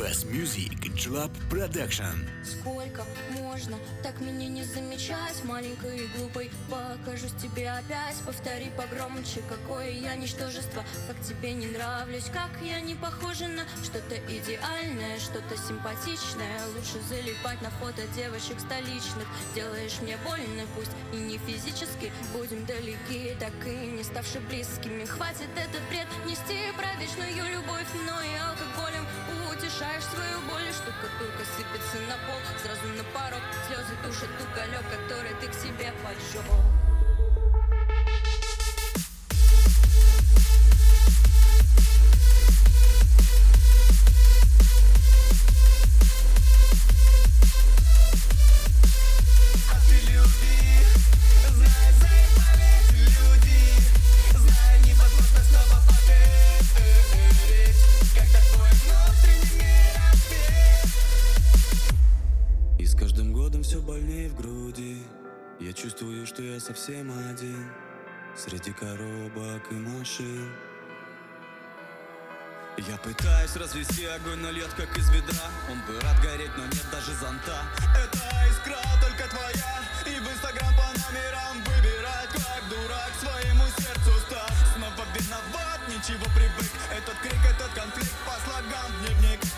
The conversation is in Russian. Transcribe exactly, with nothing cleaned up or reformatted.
Best Music Club Production. Сколько можно так меня не замечать, маленькой и глупой? Покажусь тебе опять, повтори погромче, какое я ничтожество, как тебе не нравлюсь, как я не похожа на что-то идеальное, что-то симпатичное. Лучше залипать на фото девочек столичных. Делаешь мне больно, пусть и не физически, будем далеки, так и не ставши близкими. Хватит этот бред нести про вечную любовь, но и алкоголем утешаешь свою боль. Штукатурка сыпется на пол, сразу на порог, слезы душат уголек, который ты к себе поджег. Все больнее в груди. Я чувствую, что я совсем один среди коробок и машин. Я пытаюсь развести огонь, но льет как из ведра. Он бы рад гореть, но нет даже зонта. Это искра только твоя, и в инстаграм по номерам выбирать. Как дурак своему сердцу стал, снова виноват, ничего привык. Этот крик, этот конфликт по слогам в дневник.